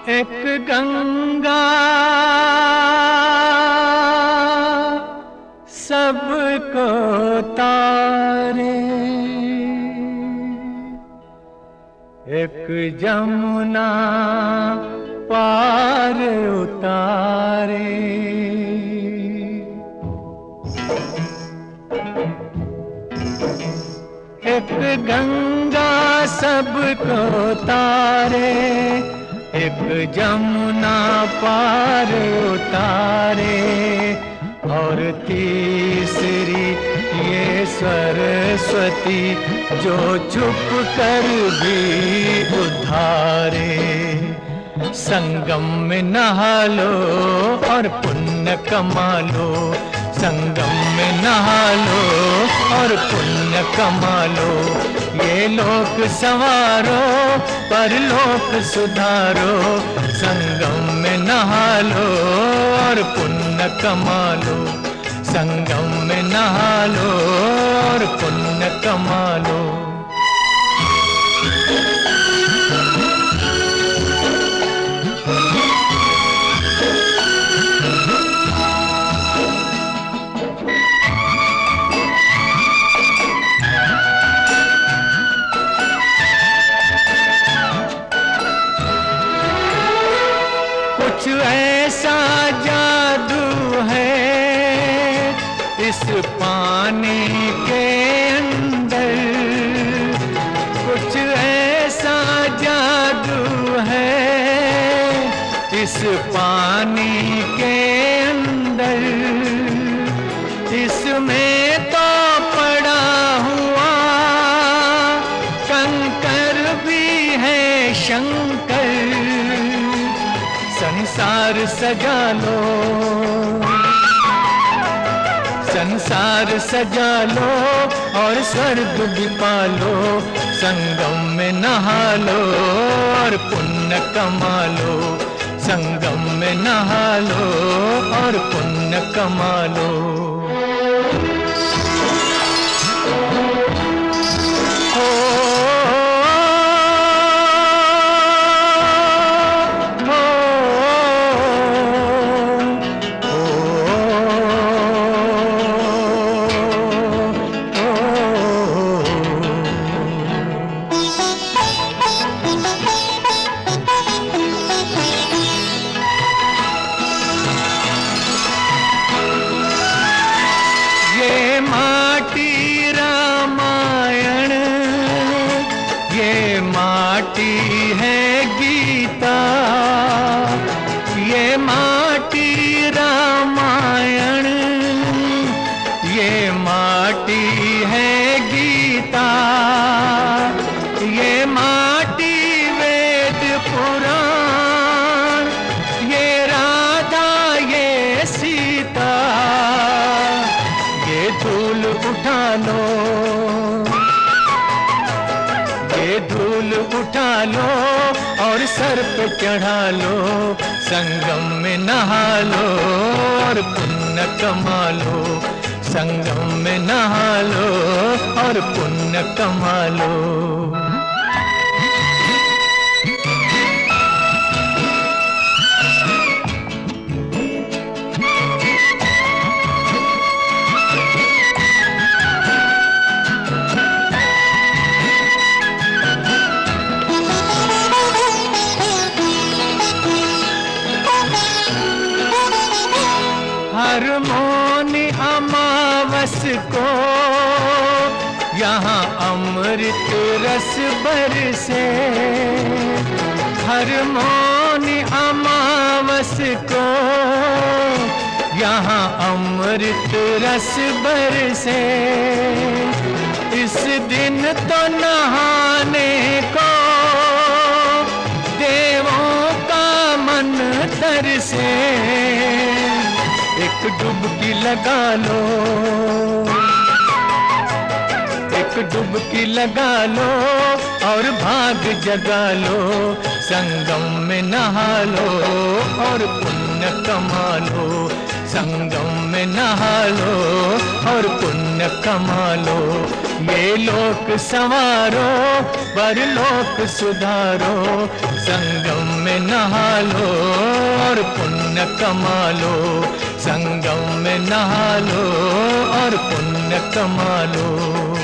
एक गंगा सबको तारे, एक जमुना पार उतारे। एक गंगा सबको तारे, एक जमुना पार उतारे, और तीसरी ये सरस्वती जो चुप कर भी उद्धारे। संगम में नहा लो और पुण्य कमा लो, संगम में नहा लो और पुण्य कमा लो। ये लोक संवारो परलोक सुधारो, संगम में नहा लो और पुण्य कमा लो, संगम में नहा लो और पुण्य कमा लो। कुछ ऐसा जादू है इस पानी के अंदर, कुछ ऐसा जादू है इस पानी के अंदर। इसमें तो पड़ा हुआ कंकर भी है शंकर। संसार सजा लो, संसार सजा लो और स्वर्ग भी पालो, संगम में नहा लो और पुण्य कमा लो, संगम में नहा लो और पुण्य कमा लो। माटी है गीता, ये माटी रामायण, ये माटी है गीता, ये माटी वेद पुराण, ये राधा ये सीता। ये धूल उठा लो, ये धूल उठा लो और सर पे चढ़ा लो, संगम में नहा लो और पुण्य कमा लो, संगम में नहा लो और पुण्य कमा लो। हर मौनी अमावस को यहाँ अमृत रस बरसे, हर मौनी अमावस को यहाँ अमृत रस बरसे। इस दिन तो नहाने को देवों का मन तरसे। एक डुबकी लगा लो, एक डुबकी लगा लो और भाग जगा लो, संगम में नहा लो और पुण्य कमा लो, संगम में नहा लो और पुण्य कमा लो। ये लोक संवारो परलोक सुधारो, संगम में नहा नहा लो और पुण्य कमा लो, संगम में नहा लो और पुण्य कमा लो।